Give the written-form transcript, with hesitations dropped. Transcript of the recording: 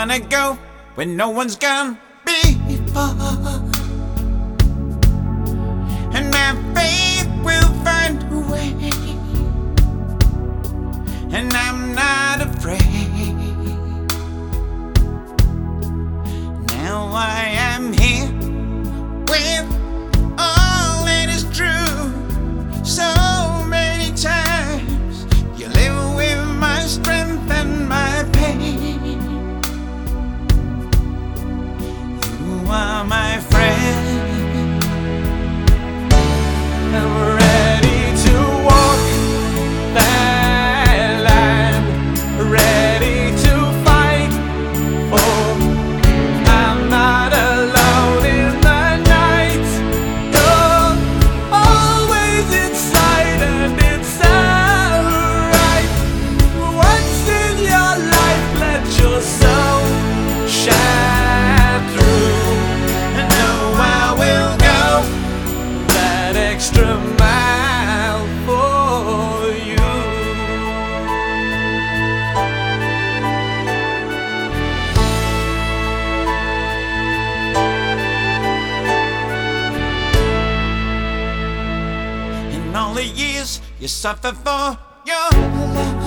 wanna go where no one's gone before, and my faith will find a way, and I'm not afraid. Now I am here with all that is true. So many times you live with my strength and my pain. You are my friend. I'm ready to walk that line, ready to fight for. I'm not alone in the night. You're always inside, and it's alright. Once in your life, let your soul shine through. And know I will go that extra mile for you. In all the years you suffer for your love,